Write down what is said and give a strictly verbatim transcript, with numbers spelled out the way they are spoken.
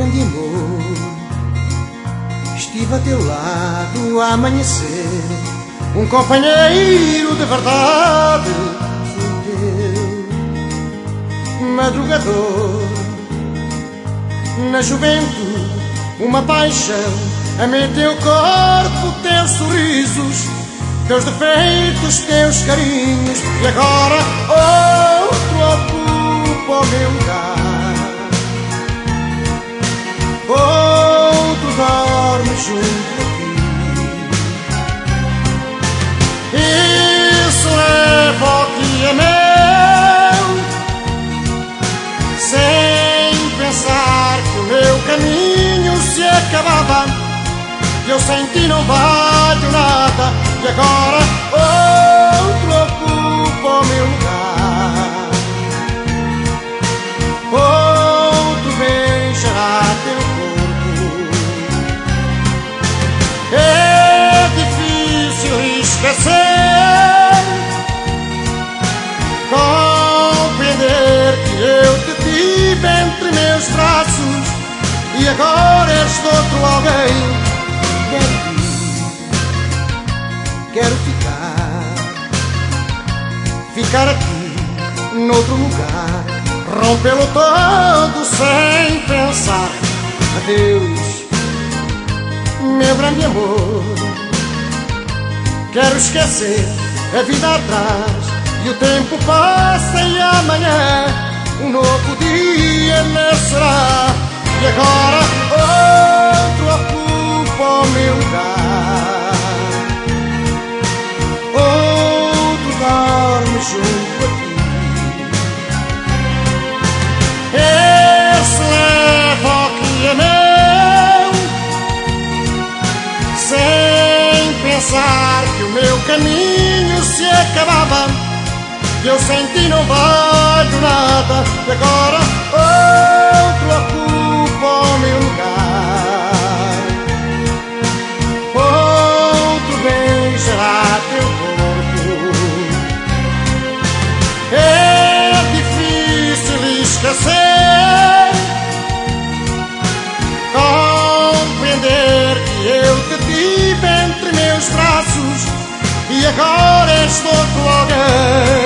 grande amor, estive a teu lado a amanhecer, um companheiro de verdade, fui teu madrugador. Na juventude, uma paixão, amei teu corpo, teus sorrisos, teus defeitos, teus carinhos, e agora outro ocupa o meu lugar. Outro dorme junto a ti. Isso leva ao que é meu, sem pensar que o meu caminho se acabava. Eu sem ti não valho nada, e agora outro ocupa o meu lugar. Outro beijará teu corpo. É difícil esquecer, compreender que eu te tive entre meus braços, e agora és de outro alguém. Quero ir, quero ficar, ficar aqui, noutro lugar, rompê-lo todo sem pensar. Adeus, meu grande amor. Quero esquecer a vida atrás, e o tempo passa e amanhã um novo dia nascerá. E agora outro ocupa o meu lugar, outro dorme junto a ti. Esse leva ao que é meu, sem pensar que o meu caminho se acabava. Eu sem ti não valho nada, e agora outro ocupa o meu lugar. Outro beijará teu corpo. É difícil esquecer, compreender que eu te tive entre meus braços, e agora és de outro alguém.